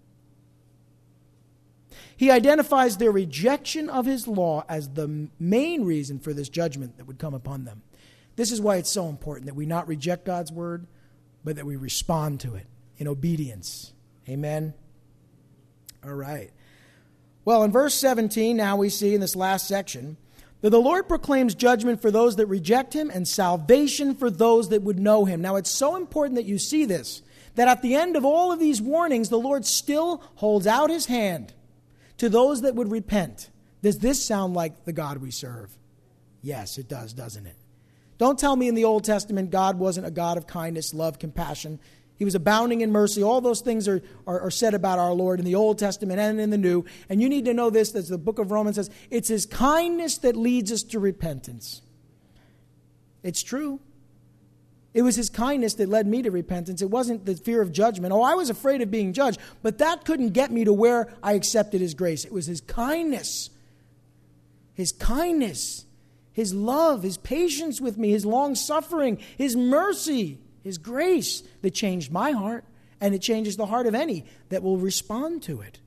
He identifies their rejection of his law as the main reason for this judgment that would come upon them. This is why it's so important that we not reject God's word, but that we respond to it in obedience. Amen? All right. Well, in verse seventeen, now we see in this last section, that the Lord proclaims judgment for those that reject him and salvation for those that would know him. Now, it's so important that you see this, that at the end of all of these warnings, the Lord still holds out his hand to those that would repent. Does this sound like the God we serve? Yes, it does, doesn't it? Don't tell me in the Old Testament God wasn't a God of kindness, love, compassion. He was abounding in mercy. All those things are, are, are said about our Lord in the Old Testament and in the New. And you need to know this, as the book of Romans says, it's his kindness that leads us to repentance. It's true. It was his kindness that led me to repentance. It wasn't the fear of judgment. Oh, I was afraid of being judged, but that couldn't get me to where I accepted his grace. It was his kindness. His kindness. His love, his patience with me, his long suffering, his mercy, his grace that changed my heart, and it changes the heart of any that will respond to it.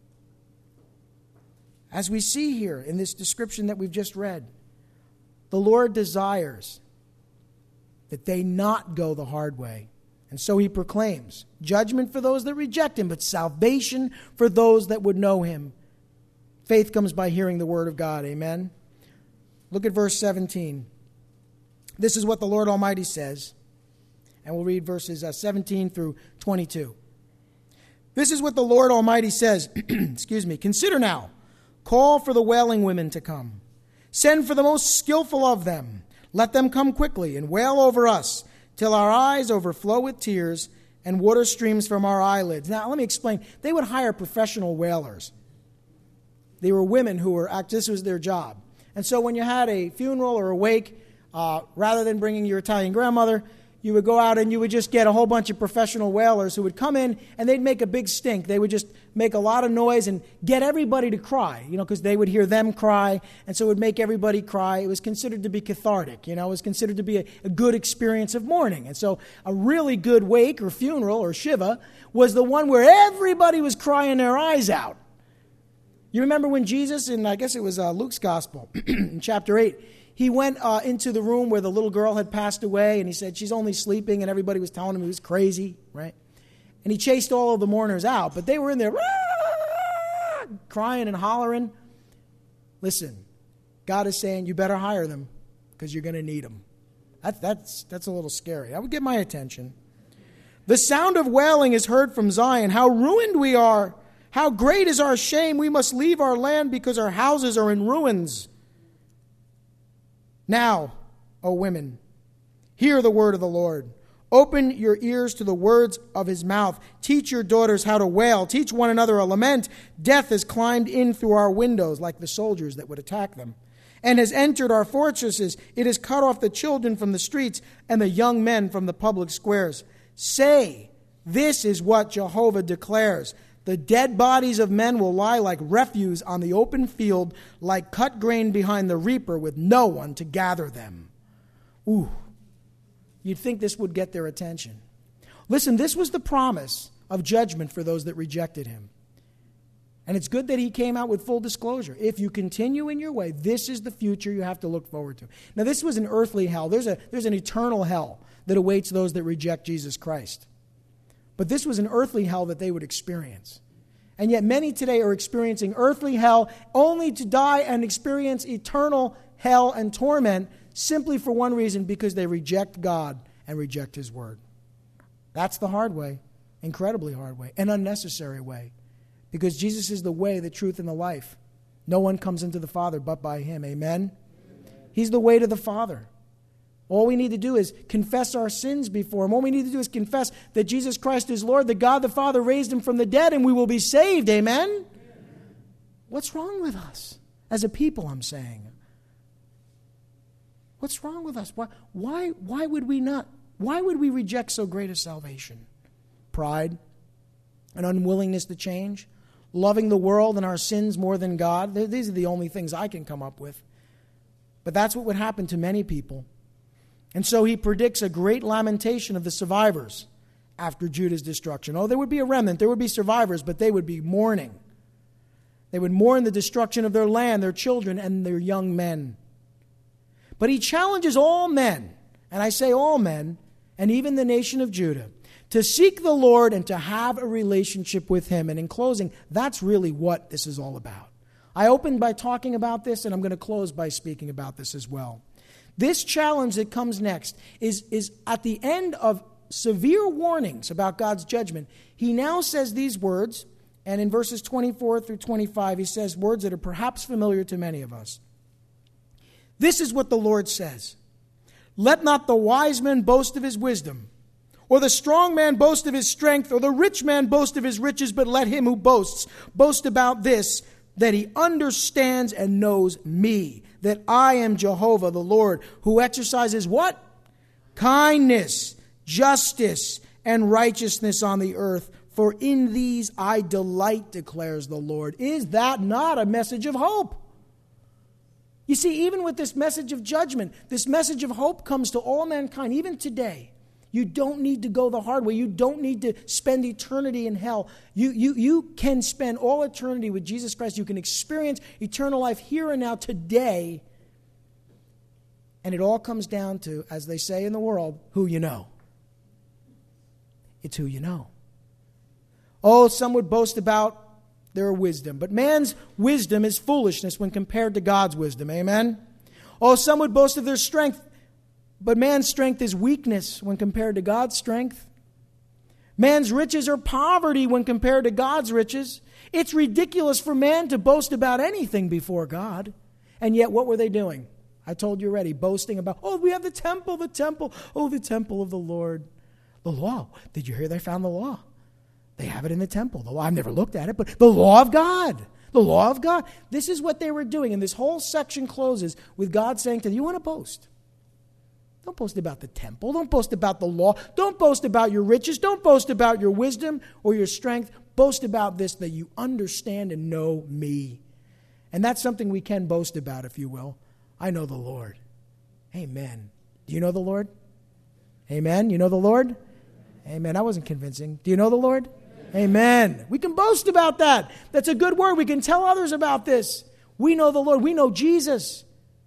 As we see here in this description that we've just read, the Lord desires that they not go the hard way. And so he proclaims judgment for those that reject him, but salvation for those that would know him. Faith comes by hearing the word of God. Amen. Look at verse seventeen. This is what the Lord Almighty says. And we'll read verses seventeen through twenty-two. This is what the Lord Almighty says. Excuse me. Consider now. Call for the wailing women to come. Send for the most skillful of them. Let them come quickly and wail over us till our eyes overflow with tears and water streams from our eyelids. Now, let me explain. They would hire professional wailers. They were women who were, this was their job. And so when you had a funeral or a wake, uh, rather than bringing your Italian grandmother, you would go out and you would just get a whole bunch of professional wailers who would come in and they'd make a big stink. They would just make a lot of noise and get everybody to cry, you know, because they would hear them cry, and so it would make everybody cry. It was considered to be cathartic, you know, it was considered to be a, a good experience of mourning. And so a really good wake or funeral or shiva was the one where everybody was crying their eyes out. You remember when Jesus, in I guess it was uh, Luke's Gospel, in chapter eight, he went uh, into the room where the little girl had passed away, and he said, she's only sleeping, and everybody was telling him he was crazy, right? And he chased all of the mourners out, but they were in there crying and hollering. Listen, God is saying, you better hire them, because you're going to need them. That, that's, that's a little scary. That would get my attention. The sound of wailing is heard from Zion. How ruined we are! How great is our shame! We must leave our land because our houses are in ruins. Now, O women, hear the word of the Lord. Open your ears to the words of his mouth. Teach your daughters how to wail. Teach one another a lament. Death has climbed in through our windows like the soldiers that would attack them, and has entered our fortresses. It has cut off the children from the streets and the young men from the public squares. Say, this is what Jehovah declares. The dead bodies of men will lie like refuse on the open field, like cut grain behind the reaper with no one to gather them. Ooh, you'd think this would get their attention. Listen, this was the promise of judgment for those that rejected him. And it's good that he came out with full disclosure. If you continue in your way, this is the future you have to look forward to. Now, this was an earthly hell. There's a, there's an eternal hell that awaits those that reject Jesus Christ. But this was an earthly hell that they would experience. And yet many today are experiencing earthly hell only to die and experience eternal hell and torment simply for one reason, because they reject God and reject his word. That's the hard way, incredibly hard way, an unnecessary way, because Jesus is the way, the truth, and the life. No one comes into the Father but by him. Amen? Amen. He's the way to the Father. All we need to do is confess our sins before him. All we need to do is confess that Jesus Christ is Lord, that God the Father raised him from the dead, and we will be saved. Amen? Amen. What's wrong with us? As a people, I'm saying. What's wrong with us? Why, why, why would we not? Why would we reject so great a salvation? Pride, an unwillingness to change, loving the world and our sins more than God. These are the only things I can come up with. But that's what would happen to many people. And so he predicts a great lamentation of the survivors after Judah's destruction. Oh, there would be a remnant, there would be survivors, but they would be mourning. They would mourn the destruction of their land, their children, and their young men. But he challenges all men, and I say all men, and even the nation of Judah, to seek the Lord and to have a relationship with him. And in closing, that's really what this is all about. I opened by talking about this, and I'm going to close by speaking about this as well. This challenge that comes next is, is at the end of severe warnings about God's judgment. He now says these words, And in verses twenty-four through twenty-five, he says words that are perhaps familiar to many of us. This is what the Lord says. Let not the wise man boast of his wisdom, or the strong man boast of his strength, or the rich man boast of his riches, but let him who boasts boast about this, that he understands and knows me, that I am Jehovah the Lord, who exercises what? Kindness, justice, and righteousness on the earth. For in these I delight, declares the Lord. Is that not a message of hope? You see, even with this message of judgment, this message of hope comes to all mankind, even today. You don't need to go the hard way. You don't need to spend eternity in hell. You, you, you can spend all eternity with Jesus Christ. You can experience eternal life here and now today. And it all comes down to, as they say in the world, who you know. It's who you know. Oh, some would boast about their wisdom, but man's wisdom is foolishness when compared to God's wisdom. Amen? Oh, some would boast of their strength, but man's strength is weakness when compared to God's strength. Man's riches are poverty when compared to God's riches. It's ridiculous for man to boast about anything before God. And yet, what were they doing? I told you already, boasting about, oh, we have the temple, the temple, oh, the temple of the Lord. The law. Did you hear they found the law? They have it in the temple. The law, I've never looked at it, but the law of God. The law of God. This is what they were doing. And this whole section closes with God saying to them, you want to boast? Don't boast about the temple. Don't boast about the law. Don't boast about your riches. Don't boast about your wisdom or your strength. Boast about this, that you understand and know me. And that's something we can boast about, if you will. I know the Lord. Amen. Do you know the Lord? Amen. You know the Lord? Amen. That wasn't convincing. Do you know the Lord? Amen. We can boast about that. That's a good word. We can tell others about this. We know the Lord. We know Jesus.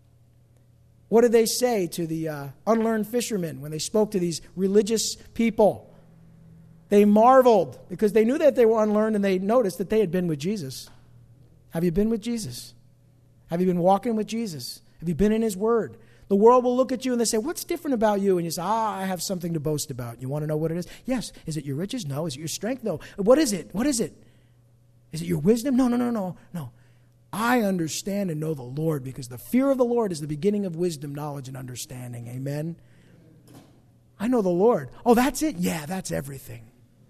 What did they say to the uh, unlearned fishermen when they spoke to these religious people? They marveled because they knew that they were unlearned, and they noticed that they had been with Jesus. Have you been with Jesus? Have you been walking with Jesus? Have you been in his word? The world will look at you and they say, what's different about you? And you say, ah, I have something to boast about. You want to know what it is? Yes. Is it your riches? No. Is it your strength? No. What is it? What is it? Is it your wisdom? No, no, no, no, no. I understand and know the Lord, because the fear of the Lord is the beginning of wisdom, knowledge, and understanding. Amen. I know the Lord. Oh, that's it? Yeah, that's everything.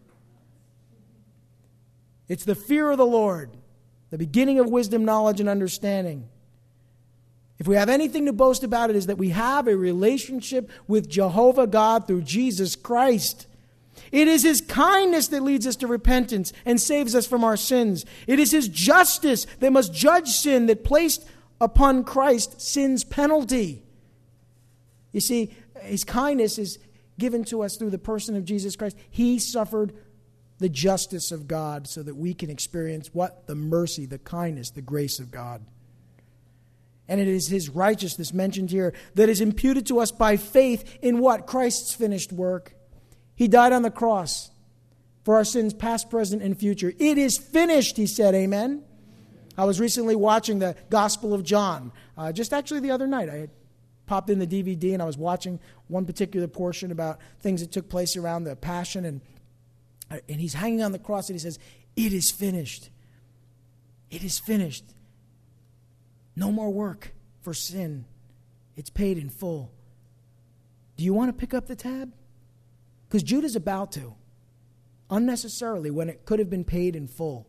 It's the fear of the Lord, the beginning of wisdom, knowledge, and understanding. If we have anything to boast about, it is that we have a relationship with Jehovah God through Jesus Christ. It is his kindness that leads us to repentance and saves us from our sins. It is his justice that must judge sin, that placed upon Christ sin's penalty. You see, his kindness is given to us through the person of Jesus Christ. He suffered the justice of God so that we can experience what? The mercy, the kindness, the grace of God. And it is his righteousness mentioned here that is imputed to us by faith in what? Christ's finished work. He died on the cross for our sins, past, present, and future. It is finished, he said. Amen. I was recently watching the Gospel of John. Uh, just actually the other night, I had popped in the D V D and I was watching one particular portion about things that took place around the Passion. And, and he's hanging on the cross and he says, it is finished. It is finished. No more work for sin. It's paid in full. Do you want to pick up the tab? Because Judah's about to. Unnecessarily, when it could have been paid in full.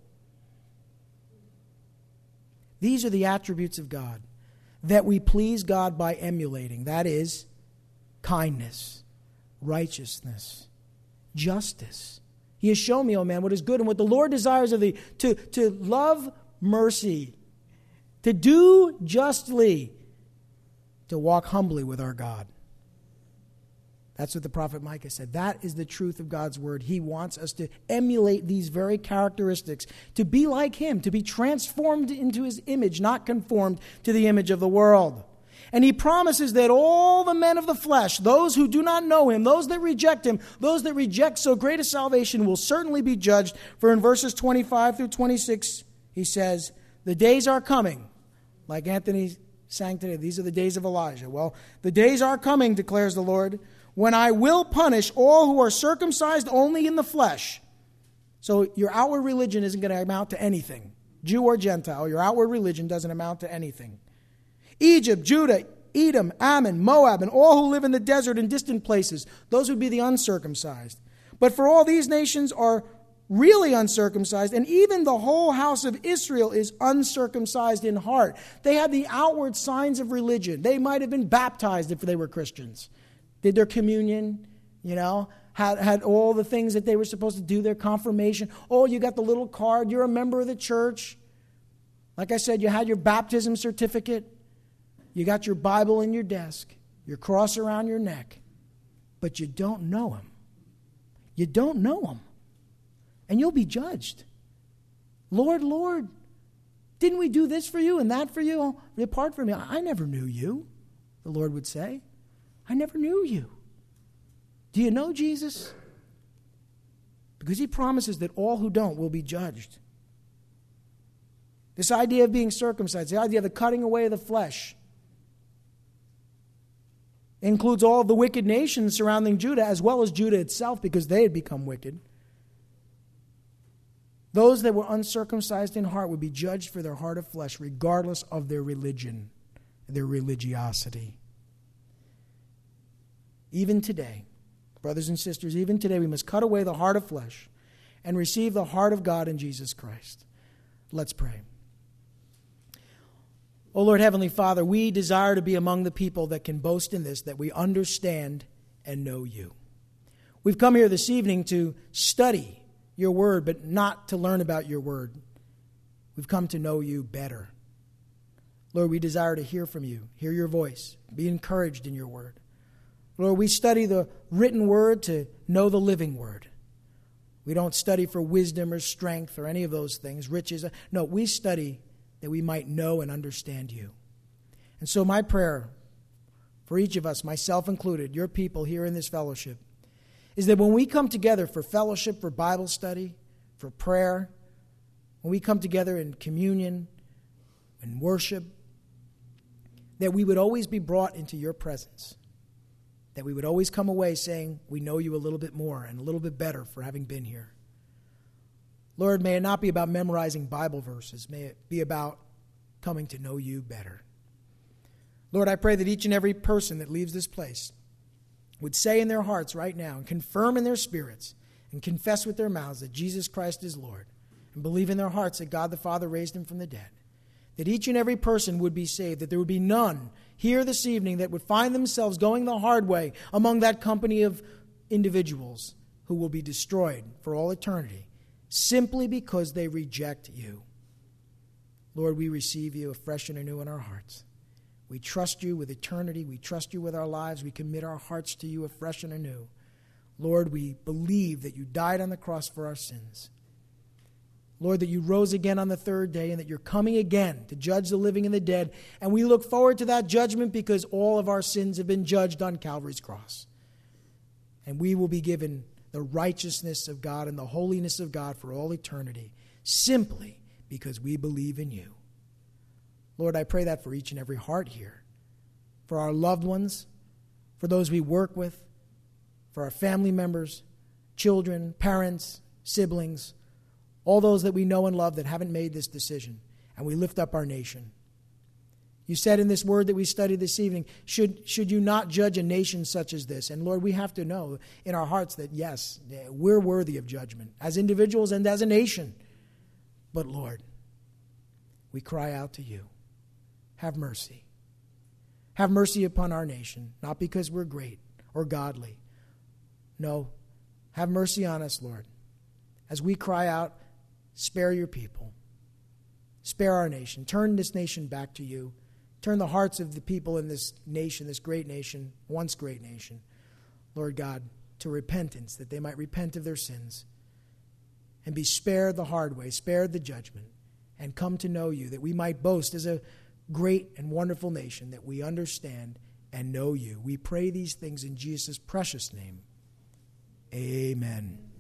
These are the attributes of God that we please God by emulating. That is, kindness, righteousness, justice. He has shown me, oh man, what is good and what the Lord desires of thee, to, to love mercy, to do justly, to walk humbly with our God. That's what the prophet Micah said. That is the truth of God's word. He wants us to emulate these very characteristics, to be like him, to be transformed into his image, not conformed to the image of the world. And he promises that all the men of the flesh, those who do not know him, those that reject him, those that reject so great a salvation will certainly be judged. For in verses twenty-five through twenty-six, he says, the days are coming. Like Anthony sang today, these are the days of Elijah. Well, the days are coming, declares the Lord, when I will punish all who are circumcised only in the flesh, So your outward religion isn't going to amount to anything. Jew or Gentile, your outward religion doesn't amount to anything. Egypt, Judah, Edom, Ammon, Moab, and all who live in the desert and distant places, those would be the uncircumcised. But for all these nations are really uncircumcised, and even the whole house of Israel is uncircumcised in heart. They had the outward signs of religion. They might have been baptized if they were Christians. Did their communion, you know, had, had all the things that they were supposed to do, their confirmation. Oh, you got the little card. You're a member of the church. Like I said, you had your baptism certificate. You got your Bible in your desk, your cross around your neck, but you don't know him. You don't know him. And you'll be judged. Lord, Lord, didn't we do this for you and that for you? Depart from me. I never knew you, the Lord would say. I never knew you. Do you know Jesus? Because he promises that all who don't will be judged. This idea of being circumcised, the idea of the cutting away of the flesh, includes all of the wicked nations surrounding Judah, as well as Judah itself, because they had become wicked. Those that were uncircumcised in heart would be judged for their heart of flesh, regardless of their religion, their religiosity. Even today, brothers and sisters, even today we must cut away the heart of flesh and receive the heart of God in Jesus Christ. Let's pray. Oh Lord, Heavenly Father, we desire to be among the people that can boast in this, that we understand and know you. We've come here this evening to study your word, but not to learn about your word. We've come to know you better. Lord, we desire to hear from you, hear your voice, be encouraged in your word. Lord, we study the written word to know the living word. We don't study for wisdom or strength or any of those things, riches. No, we study that we might know and understand you. And so my prayer for each of us, myself included, your people here in this fellowship, is that when we come together for fellowship, for Bible study, for prayer, when we come together in communion and worship, that we would always be brought into your presence, that we would always come away saying, we know you a little bit more and a little bit better for having been here. Lord, may it not be about memorizing Bible verses. May it be about coming to know you better. Lord, I pray that each and every person that leaves this place would say in their hearts right now and confirm in their spirits and confess with their mouths that Jesus Christ is Lord and believe in their hearts that God the Father raised him from the dead. That each and every person would be saved, that there would be none here this evening that would find themselves going the hard way among that company of individuals who will be destroyed for all eternity simply because they reject you. Lord, we receive you afresh and anew in our hearts. We trust you with eternity. We trust you with our lives. We commit our hearts to you afresh and anew. Lord, we believe that you died on the cross for our sins. Lord, that you rose again on the third day and that you're coming again to judge the living and the dead. And we look forward to that judgment because all of our sins have been judged on Calvary's cross. And we will be given the righteousness of God and the holiness of God for all eternity simply because we believe in you. Lord, I pray that for each and every heart here, for our loved ones, for those we work with, for our family members, children, parents, siblings, all those that we know and love that haven't made this decision, and we lift up our nation. You said in this word that we studied this evening, should, should you not judge a nation such as this? And Lord, we have to know in our hearts that yes, we're worthy of judgment as individuals and as a nation. But Lord, we cry out to you. Have mercy. Have mercy upon our nation, not because we're great or godly. No, have mercy on us, Lord. As we cry out, spare your people. Spare our nation. Turn this nation back to you. Turn the hearts of the people in this nation, this great nation, once great nation, Lord God, to repentance, that they might repent of their sins and be spared the hard way, spared the judgment, and come to know you, that we might boast as a great and wonderful nation, that we understand and know you. We pray these things in Jesus' precious name. Amen.